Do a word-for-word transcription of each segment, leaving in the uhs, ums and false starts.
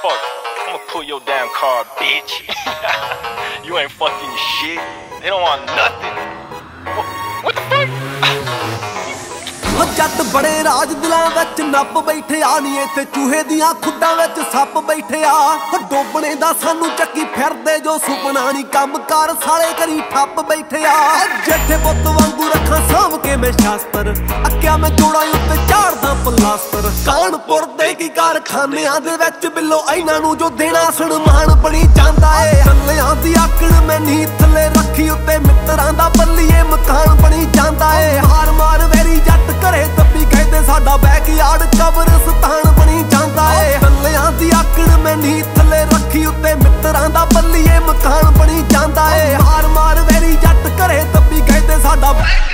fuck. I'ma pull your damn car, bitch. You ain't fucking shit. They don't want nothing. What, what the fuck? जट बड़े राज दिलां विच नप बैठे आ नी इत्थे चूहे दियां खुड्डां विच सप बैठे आ डोबणे दा सानू चक्की फिरदे जो सुपना नी कम कार साले करी ठप बैठे आ जेठे पुत्त वांगू रखां साਂਭ के मैं शास्त्र अक्या मैं जोड़ा उत्ते झाड़दा पलास्तर कानपुर दे की कारखानियां दे विच बिल्लो इन्हां नू जो देना सन्मान बनी जांदा ए थल्लियां दी आकड़ मैं नी थल्ले रखी उत्ते मित्रां दा बल्लीए मकान बनी जांदा ए हार मार वेरी जट घरे तब्बी कहते साडा बैकयार्ड कब्रिस्तान बनी जांदा ए थल्लियां दी आकड़ मैं नी थल्ले रखी उत्ते मित्रां दा बल्लीए मकान बनी जांदा ए हार मार वेरी जट घरे तब्बी कहते साडा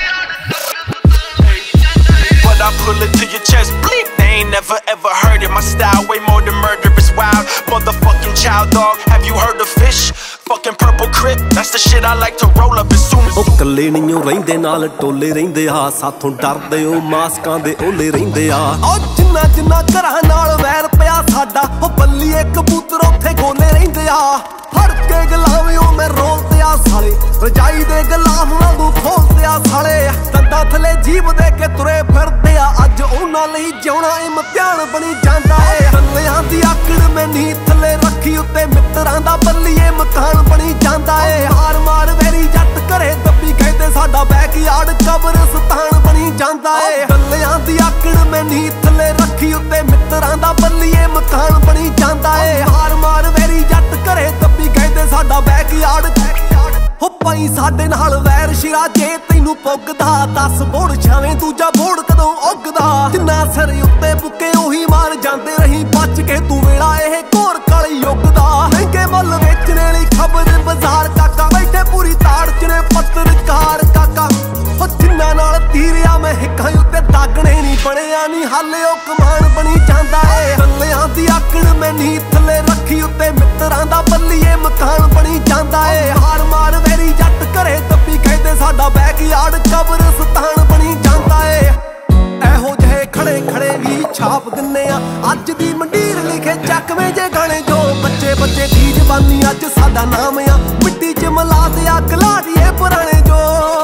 But I pull it to your chest, bleep. They ain't never ever heard it. My style way more than murderous, wild motherfucking child dog. Have you heard of fish? Fucking purple crip, that's the shit I like to roll up as soon as ਉਹ ਕੱਲੇ ਨਹੀਂ ਉਹ ਰਹਿੰਦੇ ਨਾਲ ਟੋਲੇ ਰਹਿੰਦੇ ਆ ਸਾਥੋਂ ਡਰਦੇ ਉਹ ਮਾਸਕਾਂ ਦੇ ਓਲੇ ਰਹਿੰਦੇ ਆ ਉਹ ਜਿੰਨਾ ਜਿੰਨਾ ਘਰਾਂ ਨਾਲ ਵੈਰ ਪਿਆ ਸਾਡਾ ਉਹ ਬੱਲੀਏ ਕਬੂਤਰ ਉੱਥੇ ਗੋਲੇ ਰਹਿੰਦੇ ਆ ਫੜ ਕੇ ਗਲਾਵੇਂ ਉਹ ਮੈਂ ਰੋਲਦੇ ਆ ਸਾਲੇ ਰਜਾਈ ਦੇ ਗਲਾਫ ਵਾਂਗੂ ਖੋਲਦੇ ਆ ਸਾਲੇ ਦੰਦਾਂ ਥਲੇ ਜੀਭ ਦੇ ਕੇ ਤੁਰੇ ਫਿਰਦੇ ਆ ਅੱਜ ਉਹਨਾਂ ਲਈ ਜਿਉਣਾ ਇਮਤਿਹਾਨ ਬਣੀ ਜਾਂਦਾ ਏ ਥੱਲਿਆਂ ਦੀ ਆਕੜ ਮੈਂ ਨੀ ਥੱਲੇ ਰੱਖੀ ਉੱਤੇ ਮਿੱਤਰਾਂ ਦਾ ਬੱਲੀਏ ਮਕਾਨ ਬਣੀ ਜਾਂਦਾ ਏ ਹਾਰ ਮਾਰ ਵੈਰੀ ਜੱਟ ਘਰੇ ਦੱਬੀ ਕਹਿੰਦੇ ਸਾਡਾ ਬੈਕਯਾਰਡ ਕਬਰਿਸਤਾਨ ਬਣੀ ਜਾਂਦਾ ਏ ਥੱਲਿਆਂ ਦੀ ਆਕੜ ਮੈਂ ਨੀ ਥੱਲੇ ਰੱਖੀ ਉੱਤੇ ਮਿੱਤਰਾਂ ਦਾ ਬੱਲੀਏ ਮਕਾਨ ਬਣੀ ਜਾਂਦਾ ਏ ਹਾਰ ਮਾਰ ਵੈਰੀ ਜੱਟ ਘਰੇ ਦੱਬੀ ਕਹਿੰਦੇ ਸਾਡਾ ਬੈਕਯਾਰਡ ਹੋ ਪਈ ਸਾਡੇ ਨਾਲ ਵੈਰ ਸ਼ਿਰਾ ਜੇ ਤੈਨੂੰ ਪੁੱਗਦਾ ਦਸ ਬੋੜ ਛਾਵੇਂ ਦੂਜਾ ਬੋੜ ਕਦੋਂ ਉੱਗਦਾ ਜਿੰਨਾ ਸਿਰ ਉੱਤੇ ਬੁੱਕੇ ਉਹੀ ਮਾਰ ਜਾਂਦੇ ਰਹੀ ਬਚ ਕੇ ਤੂੰ ਵੇਲਾ ਇਹ ਘੋਰ ਕਾਲੀ ਯੁੱਗ ਦਾ ਮਹਿੰਗੇ ਮੁੱਲ ਵੇਚਣੇ ਲਈ ਖਬਰ ਬਾਜ਼ਾਰ ਕਾਕਾ ਬੈਠੇ ਪੂਰੀ ਤਾੜ ਚ ਨੇ ਪੱਤਰਕਾਰ ਕਾਕਾ ਹੋ ਜਿੰਨਾ ਨਾਲ ਤੀਰਿਆ ਮੈਂ ਹਿੱਕਾਂ ਉੱਤੇ ਦਾਗਣੇ ਨਹੀਂ ਬਣਿਆ ਨਹੀਂ ਹਾਲੇ ਉਹ ਕਮਾਨ ਬਣੀ ਜਾਂਦਾ ਏ ਥੱਲਿਆਂ ਦੀ ਆਕੜ ਮੈਂ ਨੀ ਥੱਲੇ ਰੱਖੀ ਉੱਤੇ ਮਿੱਤਰਾਂ ਦਾ ਬੱਲੀਏ ਮਕਾਨ ਬਣੀ ਜਾਂਦਾ ਏ ਹਾਰ ਮਾਰ ਵੈਰੀ ਜੱਟ ਘਰੇ ਦੱਬੀ ਕਹਿੰਦੇ ਸਾਡਾ ਬੈਕਯਾਰਡ ਕਬਰਿਸਤਾਨ ਬਣੀ ਜਾਂਦਾ ਏ ਇਹੋ ਜਿਹੇ ਖੜੇ ਖੜੇ ਵੀ ਛਾਪ ਦਿੰਨੇ ਆ ਅੱਜ ਦੀ ਮੰਡੀਰ ਲਿਖੇ ਚੱਕਵੇਂ ਜੇ ਗਾਣੇ ਜੋ ਬੱਚੇ ਬੱਚੇ ਦੀ ਜ਼ਬਾਨੀ ਅੱਜ ਸਾਡਾ ਨਾਮ ਆ ਮਿੱਟੀ ਚ ਮਿਲਾ ਦੇ ਅੱਗ ਲਾ ਦੀਏ ਪੁਰਾਣੇ ਜੋ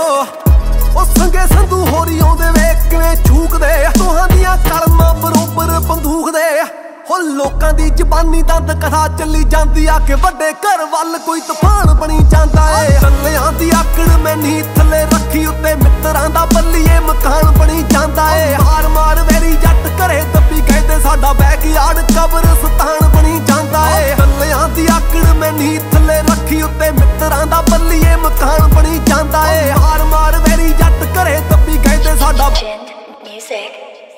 ਉਹ ਸੰਗੇ ਸੰਧੂ ਹੋਰੀ ਆਉਂਦੇ ਵੇਖ ਕਿਵੇਂ ਛੂਕਦੇ ਦੋਹਾਂ ਦੀਆਂ ਕਲਮਾਂ ਬਰੋਬਰ ਬੰਦੂਕ ਦੇ ਹੋ ਲੋਕਾਂ ਦੀ ਜ਼ਬਾਨੀ ਦੰਦ ਕਥਾ ਚੱਲੀ ਜਾਂਦੀ ਆ ਕਿ ਵੱਡੇ ਘਰ ਵੱਲ ਕੋਈ ਤੂਫਾਨ ਬਣੀ ਜਾਂਦਾ ਏ ਥੱਲਿਆਂ ਦੀ ਆਕੜ ਮੈਂ ਨੀ ਥੱਲੇ ਰੱਖੀ ਉੱਤੇ ਮਿੱਤਰਾਂ ਦਾ ਬੱਲੀਏ ਮਕਾਨ ਬਣੀ ਜਾਂਦਾ ਏ ਹਾਰ ਮਾਰ ਵੈਰੀ ਜੱਟ ਘਰੇ ਦੱਬੀ ਕਹਿੰਦੇ ਸਾਡਾ ਬੈਕਯਾਰਡ ਕਬਰਿਸਤਾਨ ਬਣੀ ਜਾਂਦਾ ਏ ਥੱਲਿਆਂ ਦੀ ਆਕੜ ਮੈਂ ਨੀ ਥੱਲੇ ਰੱਖੀ ਉੱਤੇ ਮਿੱਤਰਾਂ ਦਾ ਬੱਲੀਏ ਮਕਾਨ ਬਣੀ ਜਾਂਦਾ ਏ ਹਾਰ ਮਾਰ ਵੈਰੀ ਜੱਟ ਘਰੇ ਦੱਬੀ ਕਹਿੰਦੇ ਸਾਡਾ Music